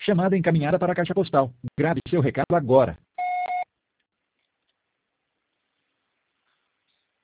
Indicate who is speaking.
Speaker 1: Chamada encaminhada para a caixa postal. Grave seu recado agora.